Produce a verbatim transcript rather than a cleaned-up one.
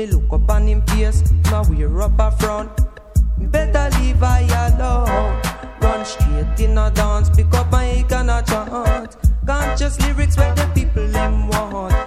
me look up on him face, now we're up a front. Better leave I alone. Run straight in a dance, pick up my mic and a chant. Conscious lyrics where the people them want.